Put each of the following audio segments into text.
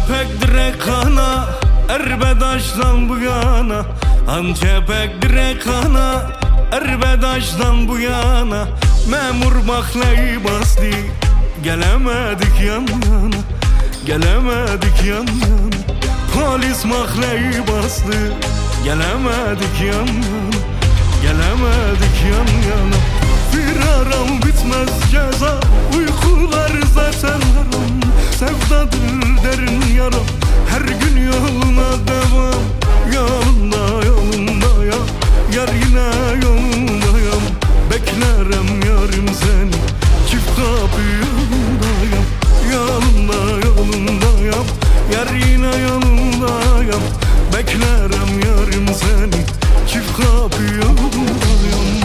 Antepek direk kana, Erbedaş'tan bu yana. Antepek direk kana, Erbedaş'tan bu yana. Memur mahleyi bastı, gelemedik yan yana. Gelemedik yan yana. Polis mahleyi bastı, gelemedik yan yana. Gelemedik yan yana. Firaram bitmez ceza, uykular zaten haram. Sevdadır derin yaram, her gün yoluna devam. Yolunda yolunda ya, yar yine yolundayım. Beklerim yarim seni, çift kapı yolundayım. Yolunda yolundayım, yar yine yolundayım. Beklerim yarim seni, çift kapı yolundayım.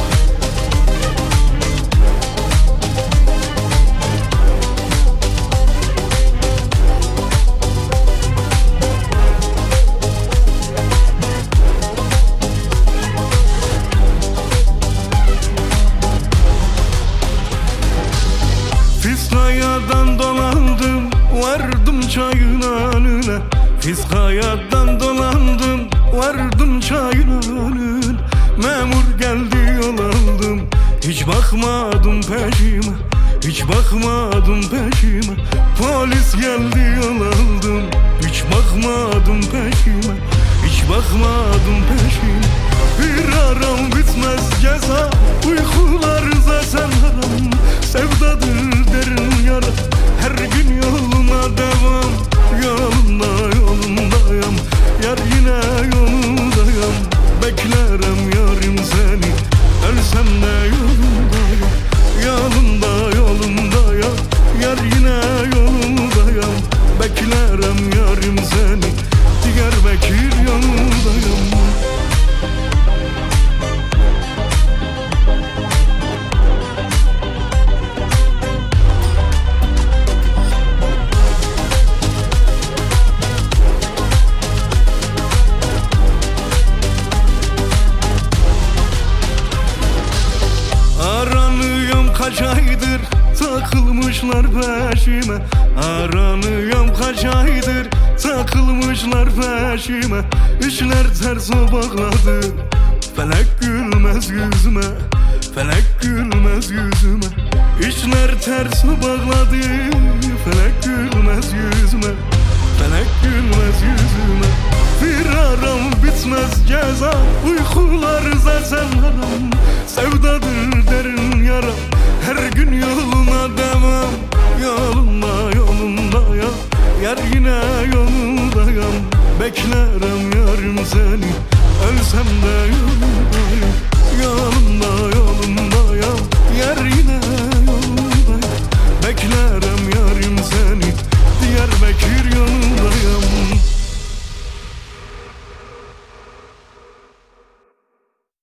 Fiskayadan dolandım, vardım çayın önüne. Fiskayadan dolandım, vardım çayın önüne. Memur geldi yol aldım, hiç bakmadım peşime. Hiç bakmadım peşime. Polis geldi yol aldım, hiç bakmadım peşime. Hiç bakmadım peşime. Firaram bitmez ceza, uykular zaten haram. Sevdadır derin yara, her gün yoluna devam. Yolunda yolundayım, yar yine yolundayım. Beklerim yarim seni, ölsem de yolundayım. Yolunda yolundayım, yar yine yolundayım. Beklerim yarim seni, Diyarbakır yolundayım. Kaç aydır takılmışlar peşime. Aranıyorum kaç aydır takılmışlar peşime. İşler ters o bağladı, felek gülmez yüzüme. Felek gülmez yüzüme. İşler ters o bağladı, felek gülmez yüzüme. Felek gülmez yüzüme. Firaram bitmez ceza, uykular zaten haram. Sevdadır derin yara, her gün yol